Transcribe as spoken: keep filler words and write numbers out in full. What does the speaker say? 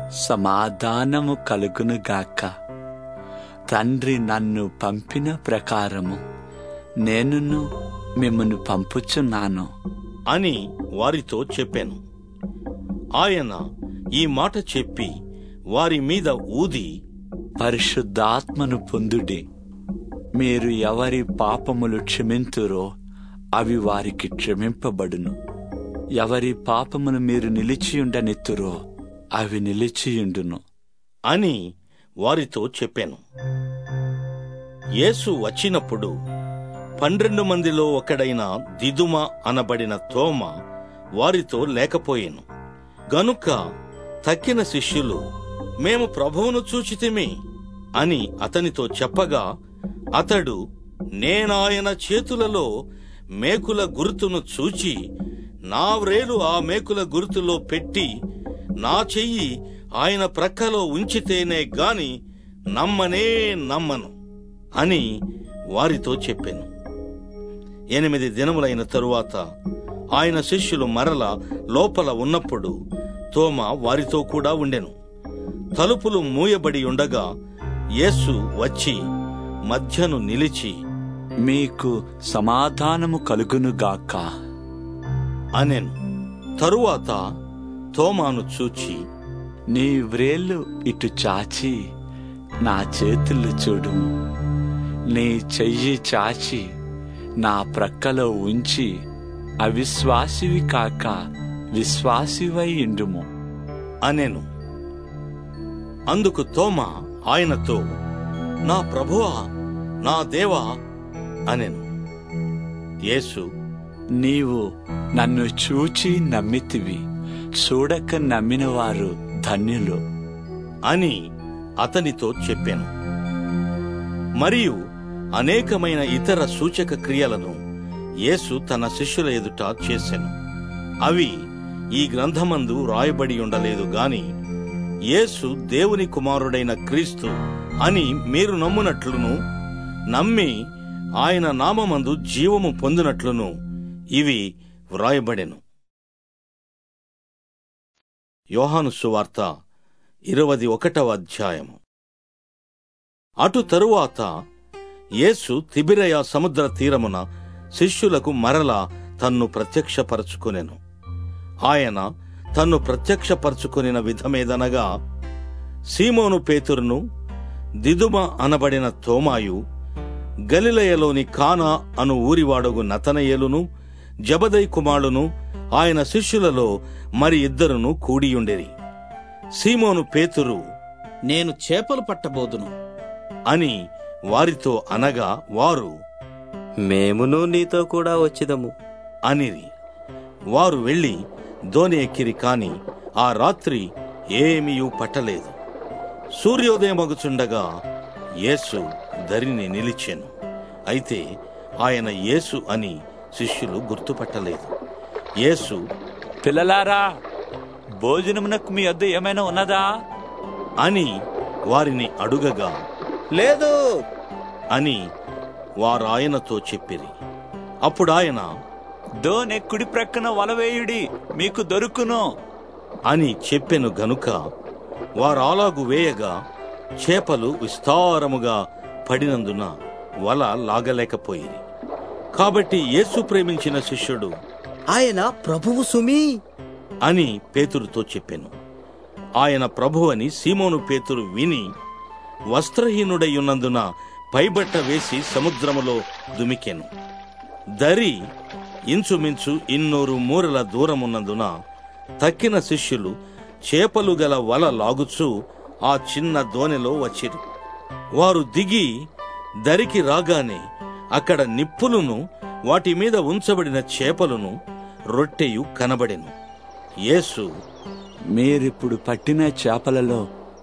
సమాధానము కలుగునుగాక. తండ్రి నన్ను పంపిన ప్రకారము నేనును మిమ్మును పంపుచున్నాను అని వారితో చెప్పాను. ఆయన ఈ మాట చెప్పి వారి మీద ఊది, పరిశుద్ధాత్మను పొందుడి. మీరు ఎవరి పాపములు క్షమింతురో అవి వారికి క్షమింపబడును. ఎవరి పాపమును మీరు నిలిచియుండనెత్తురో అవి నిలిచియుండును అని వారితో చెప్పాను. యేసు వచ్చినప్పుడు పన్నెండు మందిలో ఒకడైన దిదుమ అనబడిన తోమ వారితో లేకపోయెను. గనుక తక్కిన శిష్యులు, మేము ప్రభువును చూచితిమి అని అతనితో చెప్పగా, అతడు, నేనాయన చేతులలో మేకుల గుర్తును చూచి నా వ్రేలు ఆ మేకుల గుర్తులో పెట్టి నా చెయ్యి ఆయన ప్రక్కలో ఉంచితేనే గాని నమ్మనే నమ్మను అని వారితో చెప్పాను. ఎనిమిది దినములైన తరువాత ఆయన శిష్యులు మరల లోపల ఉన్నప్పుడు తోమ వారితో కూడా ఉండెను. తలుపులు మూయబడి ఉండగా యేసు వచ్చి మధ్యను నిలిచి, మీకు సమాధానము కలుగునుగాక అనెను. తరువాత తోమాను చూచి, నీ వ్రేళ్ళు ఇటు చాచి నా చేతులు చూడు, నీ చెయ్యి చాచి నా ప్రక్కలో ఉంచి అవిశ్వాసివి కాక విశ్వాసివై ఇండుము అనెను. అందుకు తోమా ఆయనతో, నా ప్రభువా, నా దేవా అనెను. యేసు, నీవు నన్ను చూచి నమ్మితివి, చూడక నమ్మిన వారు ధన్యులు అని అతనితో చెప్పాను. మరియు అనేకమైన ఇతర సూచక క్రియలను యేసు తన శిష్యుల ఎదుట చేసెను. అవి ఈ గ్రంథమందు రాయబడి ఉండలేదు గాని యేసు దేవుని కుమారుడైన క్రీస్తు అని మీరు నమ్మునట్లును, నమ్మి ఆయన నామమందు జీవము పొందినట్లును ఇవి వ్రాయబడెను. యోహాను సువార్త ఇరవది ఒకటవ అధ్యాయము. అటు తరువాత యేసు తిబిరయ సముద్ర తీరమున శిష్యులకు మరలా తన్ను ప్రత్యక్షపరచుకొనెను. ఆయన తన్ను ప్రత్యక్షపరచుకొనిన విధమేదనగా, సీమోను పేతురును, దిదుమ అనబడిన తోమాయు, గలిలయలోని కానా అను ఊరివాడగు నతనయేలును, జబదై కుమారులను ఆయన శిష్యులలో మరి ఇద్దరును కూడియుండెరి. సీమోను పేతురు, నేను చేపలు పట్టబోదును అని వారితో అనగా, వారు, మేమును నీతో కూడా వచ్చిదము అనిరి. వారు వెళ్లి దోణి ఎక్కిరి, కాని ఆ రాత్రి ఏమీయూ పట్టలేదు. సూర్యోదయమగుచుండగా యేసు దరిని నిలిచెను. అయితే ఆయన యేసు అని శిష్యులు గుర్తుపట్టలేదు. యేసు, పిల్లలారా, భోజనమునకు మీ వద్ద ఏమైనా ఉన్నదా అని వారిని అడుగగా, లేదు అని వారాయనతో చెప్పిరి. అప్పుడాయన, దోణి కుడి ప్రక్కన వలవేయుడి, మీకు దొరుకును అని చెప్పెను. గనుక వారాలాగు వేయగా చేపలు విస్తారముగా పడినందున వల లాగలేకపోయిరి. కాబట్టి యేసు ప్రేమించిన శిష్యుడు, ఆయన ప్రభువు సుమీ అని పేతురుతో చెప్పెను. ఆయన ప్రభువని సీమోను పేతురు విని వస్త్రహీనుడై ఉన్నందున పైబట్ట వేసి సముద్రములో దుమికెను. దరి ఇంచుమించు ఇన్నూరు మూరల దూరమున్నందున తక్కిన శిష్యులు చేపలు గల వల లాగుచూ ఆ చిన్న దోణిలో వచ్చిరు. వారు దిగి దరికి రాగానే అక్కడ నిప్పులును వాటి మీద ఉంచబడిన చేపలును రొట్టెయు కనబడెను. యేసు, మీరిప్పుడు పట్టిన చేపలలో